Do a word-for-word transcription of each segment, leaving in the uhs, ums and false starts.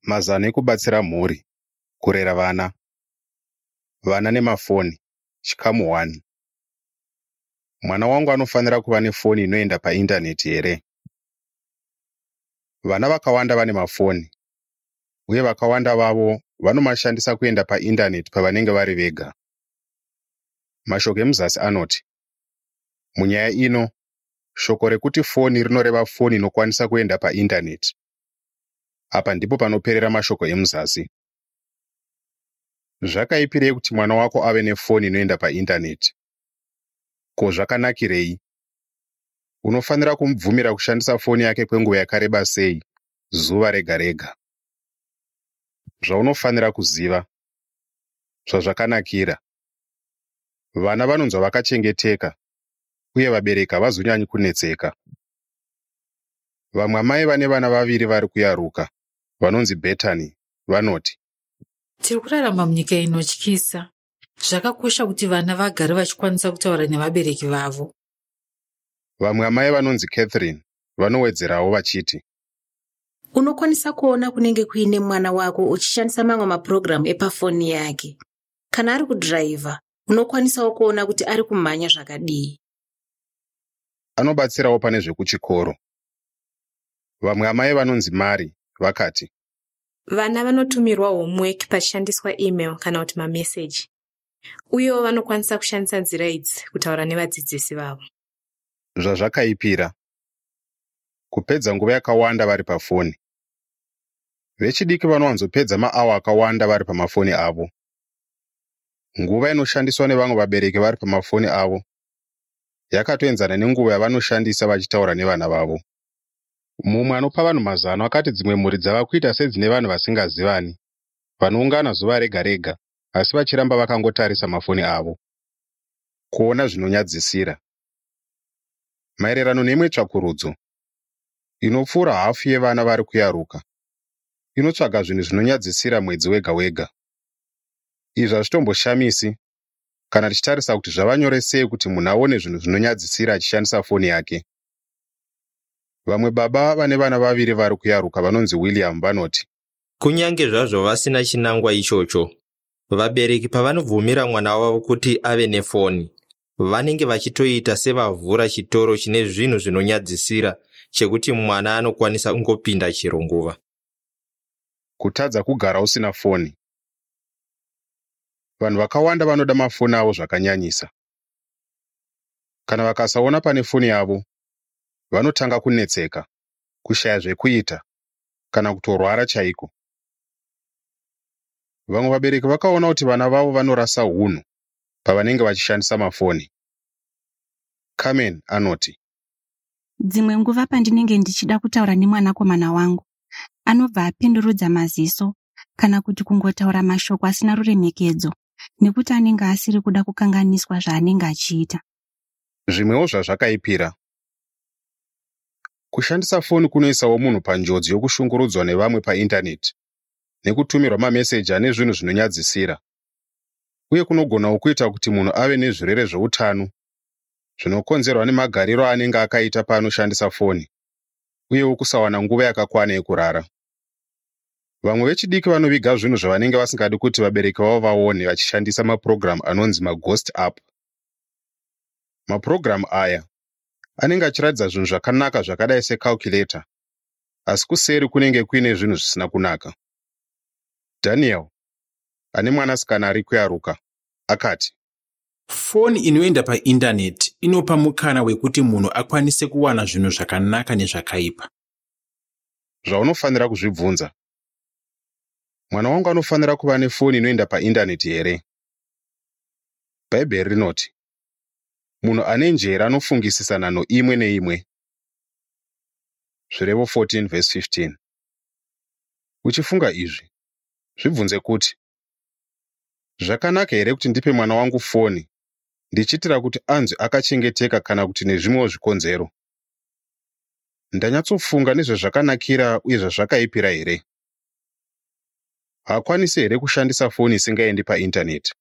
Mazano ekubatsira mhuri, kurera vana. Vana nemafoni, chikamu one. Mwana wangu anofanira kuva nefoni inoenda paindaneti here? Vana vakawanda vane mafoni, uye vakawanda vavo vanomashandisa kuenda paindaneti pavanenge vari vega. Mashoko emuzasi anoti, munyaya ino, shoko rekuti foni rinoreva foni inokwanisa kuenda paindaneti. Apa ndipo panoperera mashoko emuzasi. Zvakaipirei kuti mwana wako ave nefoni inoenda paindaneti? Ko, zvakanakirei? Unofanira kumubvumira kushandisa foni yake kwenguva yakareba sei, zuva rega rega? Zvaunofanira kuziva, zvazvakanakira. Vana vanonzwa vakachengeteka, uye vabereki havazonyanyi kunetseka. Vamwe amai vane vana vaviri vari kuyaruka, vanonzi Bethany, vanoti, tiri kurarama munyika inotyisa. Zvakakosha kuti vana vagare vachikwanisa kutaura nevabereki vavo. Vamwe amai vanonzi Catherine vanowedzerawo vachiti, unokwanisa kuona kunenge kuine mwana wako uchishandisa mamwe mapurogiramu epafoni yake. Kana ari kudhiraivha, unokwanisawo kuona kuti ari kumhanya zvakadii. Anobatsirawo pane zvekuchikoro. Vamwe amai vanonzi Mari vakati, vana vanotumirwa homework pachishandiswa email kana kuti mameseji, uyewo vanokwanisa kushandisa nzira idzi kutaura nevadzidzisi vavo. Zvazvakaipira, kupedza nguva yakawanda vari pafoni. Vechidiki vanowanzopedza maawa akawanda vari pamafoni avo. Nguva inoshandiswa nevamwe vabereki vari pamafoni avo yakatoenzana nenguva yavanoshandisa vachitaura nevana vavo. Mumwe anopa vanhu mazano akati dzimwe mhuri dzava kuita sedzine vanhu vasingazivani, vanoungana zuva rega rega, asi vachiramba vakangotarisa mafoni avo. Kuona zvinonyadzisira. Maererano neimwe tsvakurudzo, inopfuura hafu yevana vari kuyaruka inotsvaga zvinhu zvinonyadzisira mwedzi wega wega. Izvi hazvitomboshamisi kana tichitarisa kuti zvava nyore sei kuti munhu aone zvinhu zvinonyadzisira achishandisa foni yake. Vamwe baba vane vana vaviri vari kuyaruka vanonzi William vanoti, kunyange zvazvo vasina chinangwa ichocho, vabereki pavanovhumira mwana wavo kuti ave nefoni, vanenge vachitoita sevavhura chitoro chine zvinhu zvinonyadzisira chekuti mwana anokwanisa kungopinda chero nguva. Kutadza kugara usina foni. Vanhu vakawanda vanoda mafoni avo zvakanyanyisa. Kana vakasaona pane foni yavo, vanotanga kunetseka, kushaya zvekuita, kana kutorwara chaiko. Vamwe vabereki vakaona kuti vana vavo vanorasa hunhu pavanenge vachishandisa mafoni. Carmen anoti, dzimwe nguva pandinenge ndichida kutaura nemwanakomana wangu, anobva apindurudza maziso kana kuti kungotaura mashoko asina ruremekedzo, nekuti anenge asiri kuda kukanganiswa zvaanenge achiita. Zvimwewo zvazvakaipira. Kushandisa foni kunoisawo munhu panjodzi yokushungurudzwa nevamwe paindaneti nekutumirwa mameseji ane zvinhu zvinonyadzisira, uye kunogonawo kuita kuti munhu ave nezvirwere zveutano zvinokonzerwa nemagariro anenge akaita paanoshandisa foni, uyewo kusawana nguva yakakwana yekurara. Vamwe vechidiki vanoviga zvinhu zvavanenge vasingadi kuti vabereki vavo vaone vachishandisa mapurogiramu anonzi maghost app. Mapurogiramu aya anenge achiratidza zvinhu zvakanaka zvakadai secalculator, asi kuseri kunenge kuine zvinhu zvisina kunaka. Daniel, ane mwanasikana ari kuyaruka, akati, foni inoenda paindaneti inopa mukana wekuti munhu akwanise kuwana zvinhu zvakanaka nezvakaipa. Zvaunofanira kuzvibvunza, mwana wangu anofanira kuva nefoni inoenda paindaneti here? Bhaibheri rinoti, munhu ane njere anofungisisa nhano imwe neimwe. Zvirevo fourteen verse fifteen. Uchifunga izvi, zvibvunze kuti, zvakanaka here kuti ndipe mwana wangu foni ndichitira kuti anzwe akachengeteka kana kuti nezvimwewo zvikonzero? Ndanyatsofunga nezvezvakanakira uye zvazvakaipira here? Haakwanisi here kushandisa foni isingaendi paindaneti?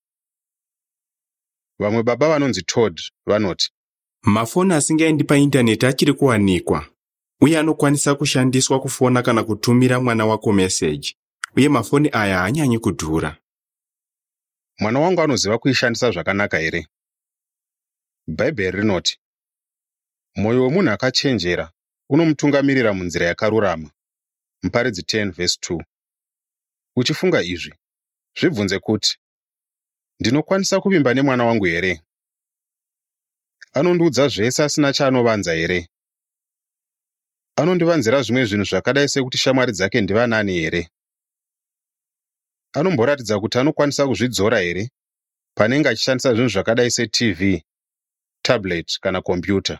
Vamwe baba vanonzi Todd vanoti, mafoni asingaendi paindaneti achiri kuwanikwa, uye anokwanisa kushandiswa kufona kana kutumira mwana wako meseji, uye mafoni aya haanyanyi kudhura. Mwana wangu anoziva kuishandisa zvakanaka here? Bhaibheri rinoti, mwoyo wemunhu akachenjera unomutungamirira munzira yakarurama. Muparidzi ten verse two. Uchifunga izvi, zvibvunze kuti, ndinokwanisa kuvimba nemwana wangu here? Anondiudza zvese asina chaanovanza here? Anondivanzira zvimwe zvinhu zvakadai sekuti shamwari dzake ndivanani here? Anomboratidza kuti anokwanisa kuzvidzora here panenge achishandisa zvinhu zvakadai seT V, tablet kana kompyuta?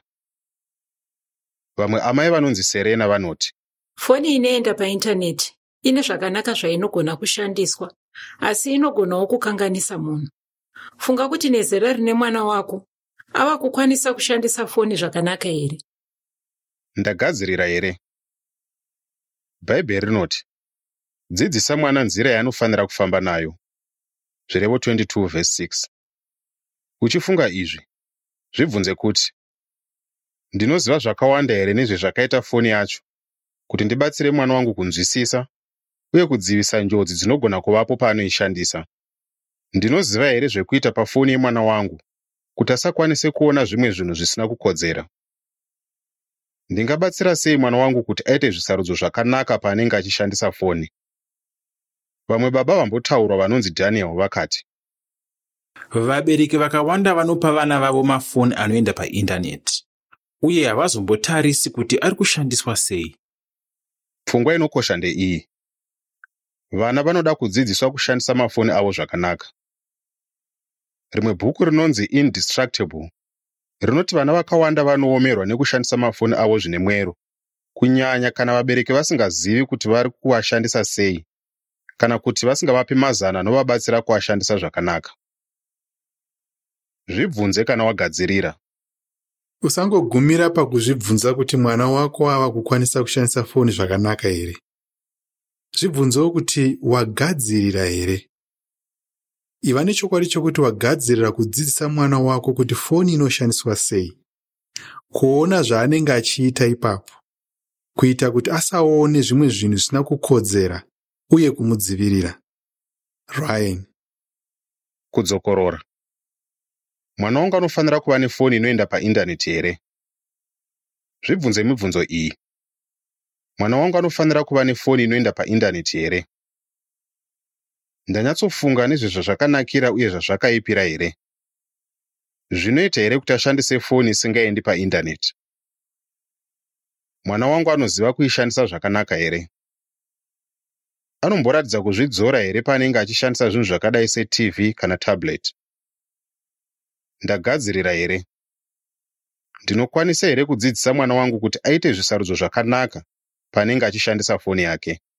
Vamwe amai vanonzi Serena vanoti, foni inoenda paindaneti ine zvakanaka zvainogona kushandiswa, asi inogonawo kukanganisa munhu. Funga kuti nezera rine mwana wako ava kukwanisa kushandisa foni zvakanaka here? Ndagadzirira here? Bhaibheri rinoti, dzidzisa mwana nzira yaanofanira kufamba nayo. Zvirevo twenty-two verse six. Uchifunga izvi, zvibvunze kuti, ndinoziva zvakawanda here nezvezvakaita foni yacho, kuti ndibatsire mwana wangu kunzwisisa uye kudzivisa njodzi dzinogona kuvapo paanoishandisa. Ndinoziva here zvekuita pafoni yemwana wangu kuti asakwanise kuona zvimwe zvinhu zvisina kukodzera. Ndingabatsira sei mwana wangu kuti aite zvisarudzo zvakanaka paanenge achishandisa foni? Vamwe baba vambotaurwa vanonzi Daniel vakati, vabereki vakawanda vanopa vana vavo mafoni anoenda paindaneti, uye havazombotarisi kuti ari kushandiswa sei. Pfungwa inokosha ndeiyi. Vana vanoda kudzidziswa kushandisa mafoni avo zvakanaka. Rimwe bhuku rinonzi Indestructible rinoti vana vakawanda vanoomerwa nekushandisa mafoni avo zvine mwero, kunyanya kana vabereki vasingazivi kuti vari kuashandisa sei, kana kuti vasingavapi mazana anovabatsira kuashandisa zvakanaka. Zvibvunze kana wagadzirira. Usangogumira pakuzvibvunza kuti mwana wako ava kukwanisa kushandisa foni zvakanaka here. Zvibvunzewo kuti wagadzirira here. Iva nechokwadi chokuti wagadzirira kudzidzisa mwana wako kuti foni inoshandiswa sei, kuona zvaanenge achiita ipapo, kuita kuti asaone zvimwe zvinhu zvisina kukodzera uye kumudzivirira. Ryan. Kudzokorora. Mwana wangu anofanira kuva nefoni inoenda paindaneti here? Zvibvunze mibvunzo iyi. Mwana wangu anofanira kuva nefoni inoenda paindaneti here? Ndanyatsofunga nezvezvazvakanakira uye zvazvakaipira here? Zvinoita here kuti ashandise foni isingaendi paindaneti? Mwana wangu anoziva kuishandisa zvakanaka here? Anomboratidza kuzvidzora here paanenge achishandisa zvinhu zvakadai seT V kana tablet? Ndagadzirira here? Ndinokwanisa here kudzidzisa mwana wangu kuti aite zvisarudzo zvakanaka paanenge achishandisa foni yake?